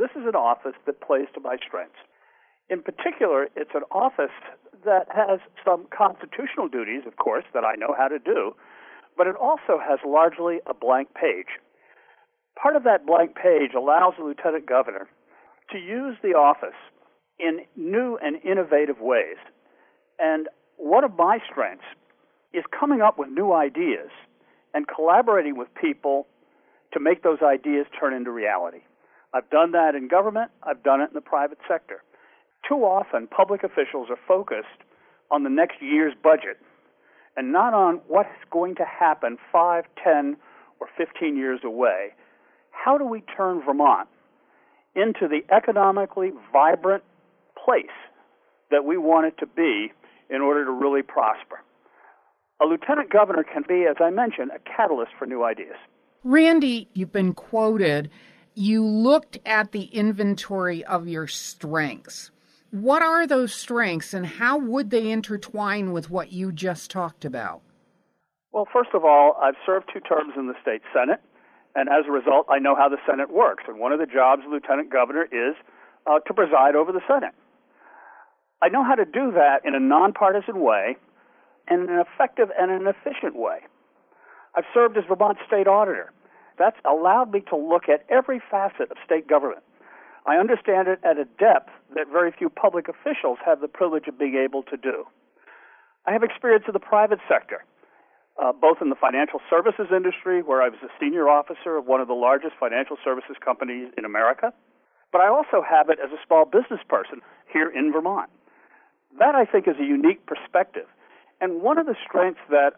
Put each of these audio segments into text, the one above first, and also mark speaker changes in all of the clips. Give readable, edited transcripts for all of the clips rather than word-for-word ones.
Speaker 1: this is an office that plays to my strengths. In particular, it's an office that has some constitutional duties, of course, that I know how to do, but it also has largely a blank page. Part of that blank page allows the lieutenant governor to use the office in new and innovative ways. And one of my strengths is coming up with new ideas and collaborating with people to make those ideas turn into reality. I've done that in government. I've done it in the private sector. Too often, public officials are focused on the next year's budget and not on what's going to happen 5, 10, or 15 years away. How do we turn Vermont into the economically vibrant place that we want it to be in order to really prosper? A lieutenant governor can be, as I mentioned, a catalyst for new ideas.
Speaker 2: Randy, you've been quoted. You looked at the inventory of your strengths. What are those strengths, and how would they intertwine with what you just talked about?
Speaker 1: Well, first of all, I've served 2 terms in the state Senate, and as a result, I know how the Senate works. And one of the jobs of lieutenant governor is to preside over the Senate. I know how to do that in a nonpartisan way and in an effective and an efficient way. I've served as Vermont state auditor. That's allowed me to look at every facet of state government. I understand it at a depth that very few public officials have the privilege of being able to do. I have experience in the private sector, both in the financial services industry, where I was a senior officer of one of the largest financial services companies in America, but I also have it as a small business person here in Vermont. That, I think, is a unique perspective. And one of the strengths that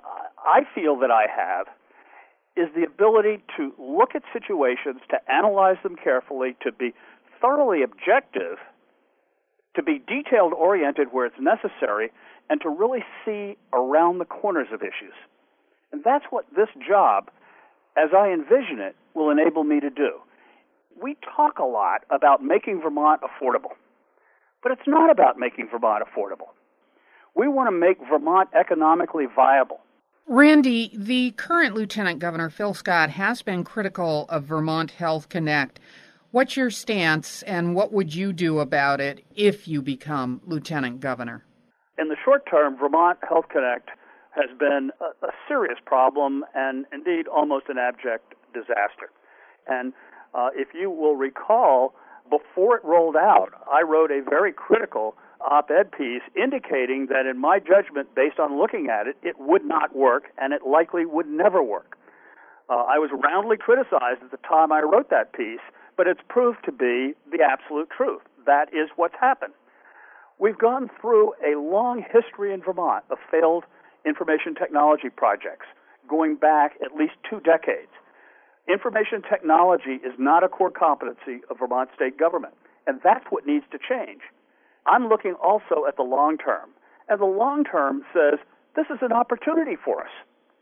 Speaker 1: I feel that I have is the ability to look at situations, to analyze them carefully, to be thoroughly objective, to be detailed-oriented where it's necessary, and to really see around the corners of issues. And that's what this job, as I envision it, will enable me to do. We talk a lot about making Vermont affordable, but it's not about making Vermont affordable. We want to make Vermont economically viable.
Speaker 2: Randy, the current Lieutenant Governor, Phil Scott, has been critical of Vermont Health Connect. What's your stance, and what would you do about it if you become Lieutenant Governor?
Speaker 1: In the short term, Vermont Health Connect has been a serious problem and indeed almost an abject disaster. And if you will recall, before it rolled out, I wrote a very critical op-ed piece indicating that in my judgment, based on looking at it, it would not work and it likely would never work. I was roundly criticized at the time I wrote that piece, but it's proved to be the absolute truth. That is what's happened. We've gone through a long history in Vermont of failed information technology projects, going back at least 2 decades. Information technology is not a core competency of Vermont state government, and that's what needs to change. I'm looking also at the long term, and the long term says this is an opportunity for us.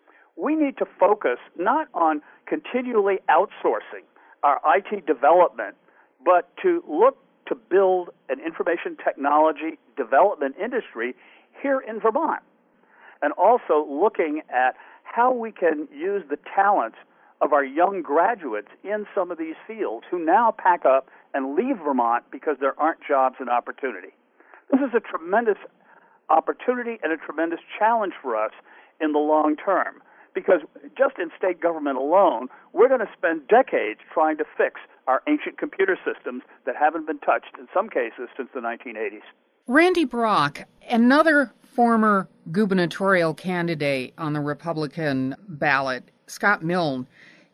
Speaker 1: We need to focus not on continually outsourcing our IT development, but to look to build an information technology development industry here in Vermont, and also looking at how we can use the talents of our young graduates in some of these fields who now pack up and leave Vermont because there aren't jobs and opportunity. This is a tremendous opportunity and a tremendous challenge for us in the long term, because just in state government alone, we're going to spend decades trying to fix our ancient computer systems that haven't been touched, in some cases, since the 1980s.
Speaker 2: Randy Brock, another former gubernatorial candidate on the Republican ballot, Scott Milne,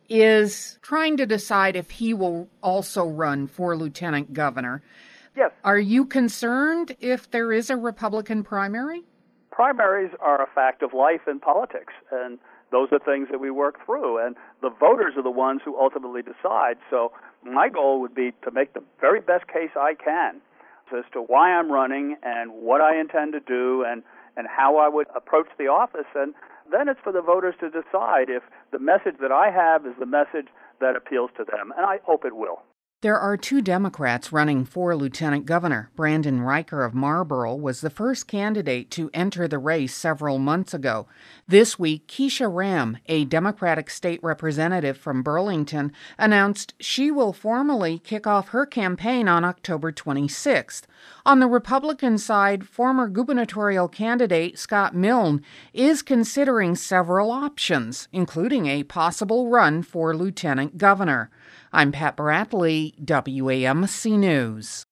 Speaker 2: is trying to decide if he will also run for lieutenant governor.
Speaker 1: Yes.
Speaker 2: Are you concerned if there is a Republican primary?
Speaker 1: Primaries are a fact of life in politics, and those are things that we work through, and the voters are the ones who ultimately decide. So my goal would be to make the very best case I can as to why I'm running and what I intend to do and how I would approach the office, and then it's for the voters to decide if the message that I have is the message that appeals to them, and I hope it will.
Speaker 2: There are two Democrats running for lieutenant governor. Brandon Riker of Marlboro was the first candidate to enter the race several months ago. This week, Keisha Ram, a Democratic state representative from Burlington, announced she will formally kick off her campaign on October 26th. On the Republican side, former gubernatorial candidate Scott Milne is considering several options, including a possible run for lieutenant governor. I'm Pat Bradley, WAMC News.